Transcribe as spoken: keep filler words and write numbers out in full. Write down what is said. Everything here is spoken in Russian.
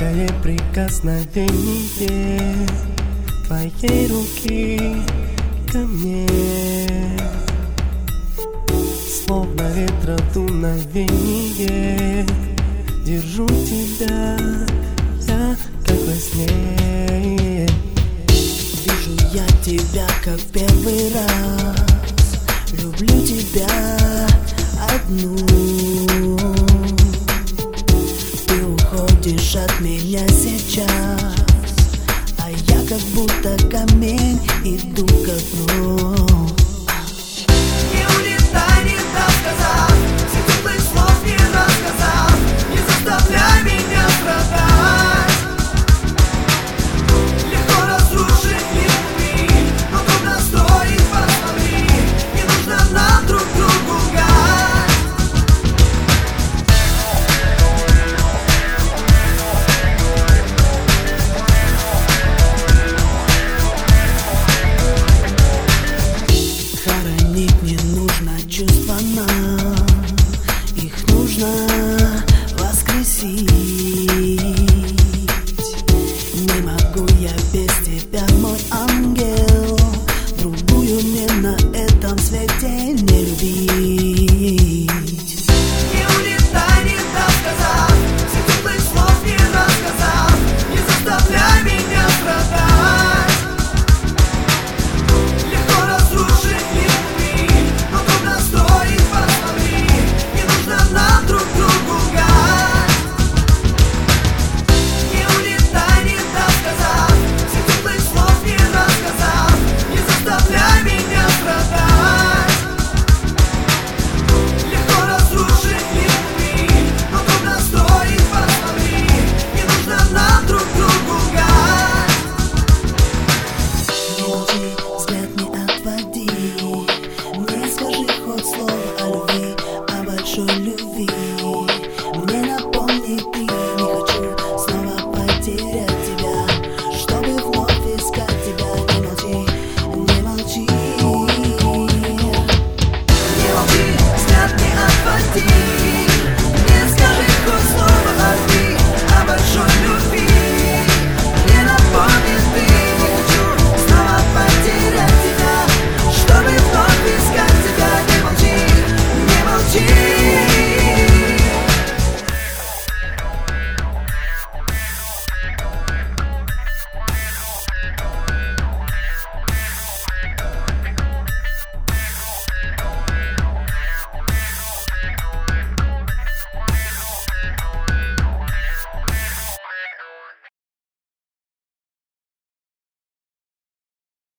Легкое прикосновение твоей руки ко мне, словно ветра дуновение. Держу тебя я, как во сне. Вижу я тебя, как в первый раз. Люблю тебя одну. Ты уходишь от меня сейчас, а я как будто камень иду ко дну. Не улетай, не дав сказав, всех теплых слов не рассказав. Не заставляй меня страдать. Легко разрушить любви, но трудно строить, посмотри. Не нужно нам друг другу лгать. Хоронить не нужно чувства нам, их нужно воскресить. Не могу я без тебя, мой ангел, другую мне на этом свете не любить.